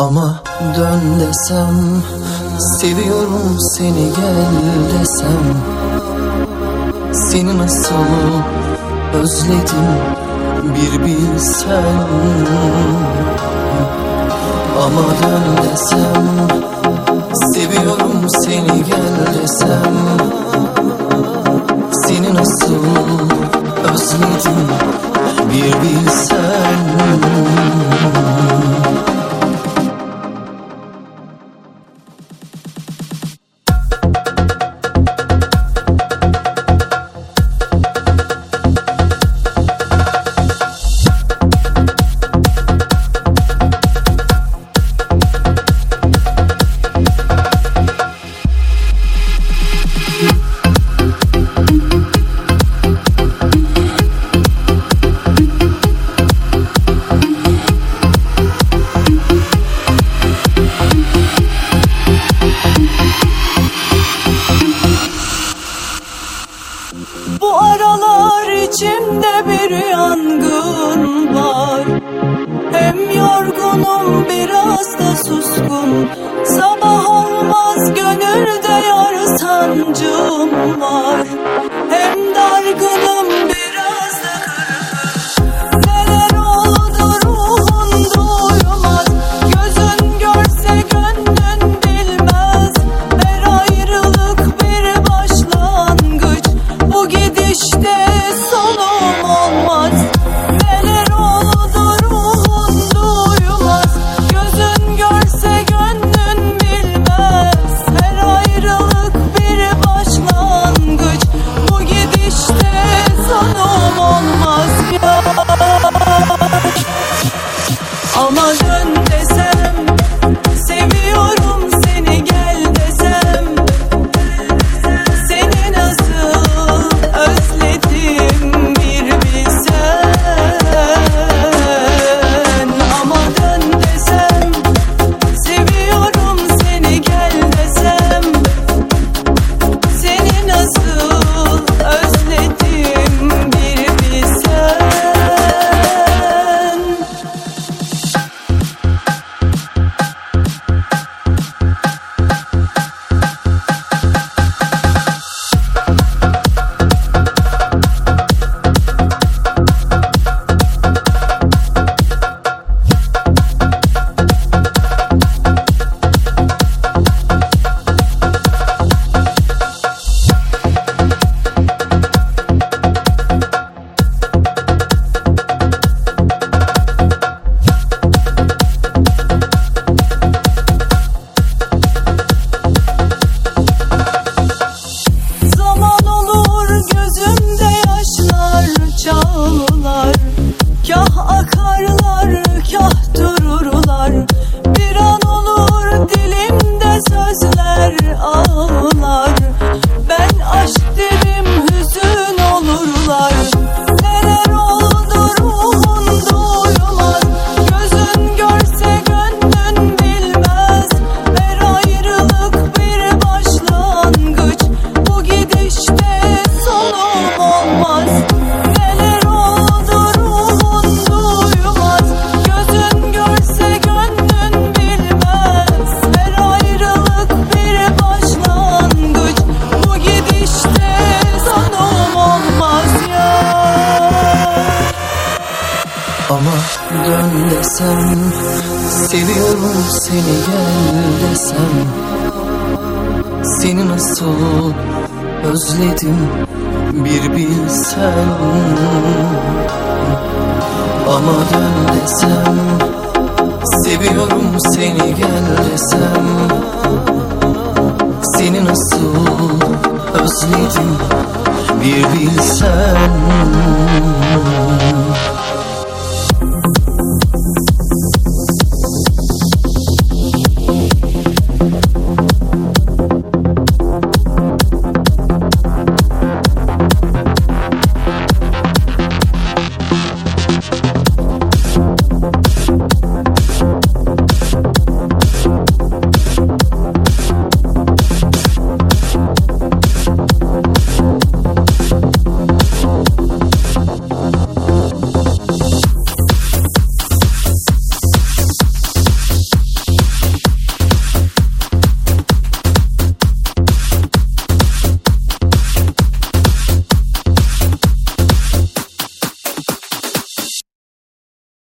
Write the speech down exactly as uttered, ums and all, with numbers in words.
Ama dön desem, seviyorum seni gel desem, seni nasıl özledim bir bilsen. Ama dön desem, seviyorum seni gel desem, seni nasıl özledim bir bilsen. Bu aralar içimde bir yangın var. Hem yorgunum biraz da suskun. Sabah olmaz gönülde yar sancım var. Hem dargınım biraz da kırgın. Neler oldu ruhun duymaz. Gözün görse gönlün bilmez. Her ayrılık bir başlangıç. Bu gidişte sonum olmaz. Neler oldu ruhun duymaz. Gözün görse gönlün bilmez. Her ayrılık bir başlangıç. Bu gidişte sonum olmaz ya. Ama dön desem, seviyorum seni gel desem, seni nasıl özledim bir bilsen. Ama dön desem, seviyorum seni gel desem, seni nasıl özledim bir bilsen. Çağlar, kah akarlar, kah dururlar. Bir an olur dilimde sözler ağlar. Ben aşk derim hüzün olurlar. Neler oldu ruhun duymaz. Gözün görse gönlün bilmez. Her ayrılık bir başlangıç. Bu gidişte sonum olmaz. Ama dön desem, seviyorum seni gel desem, seni nasıl özledim bir bilsen. Ama dön desem, seviyorum seni gel desem, seni nasıl özledim bir bilsen.